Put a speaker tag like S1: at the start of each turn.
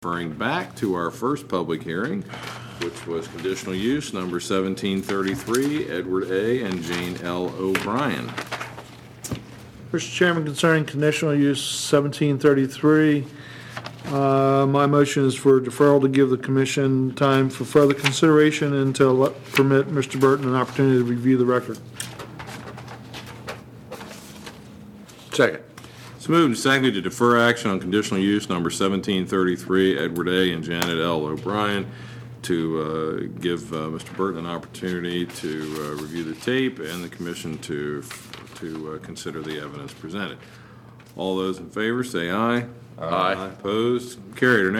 S1: Referring back to our first public hearing, which was conditional use number 1733, Edward A. and Jane L. O'Brien.
S2: Mr. Chairman, concerning conditional use 1733, my motion is for deferral to give the commission time for further consideration and to permit Mr. Burton an opportunity to review the record.
S3: Second.
S1: It's moved and seconded to defer action on conditional use number 1733, Edward A. and Janet L. O'Brien, to give Mr. Burton an opportunity to review the tape and the commission to consider the evidence presented. All those in favor say aye.
S3: Aye.
S1: Opposed? Carried. Our